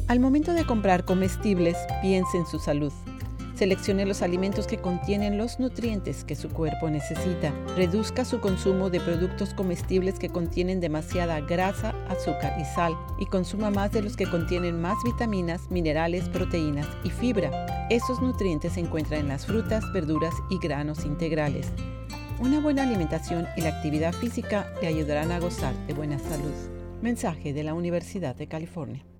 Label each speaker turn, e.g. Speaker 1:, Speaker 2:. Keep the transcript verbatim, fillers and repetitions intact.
Speaker 1: Al momento de comprar comestibles, piense en su salud. Seleccione los alimentos que contienen los nutrientes que su cuerpo necesita. Reduzca su consumo de productos comestibles que contienen demasiada grasa, azúcar y sal, y consuma más de los que contienen más vitaminas, minerales, proteínas y fibra. Esos nutrientes se encuentran en las frutas, verduras y granos integrales. Una buena alimentación y la actividad física le ayudarán a gozar de buena salud. Mensaje de la Universidad de California.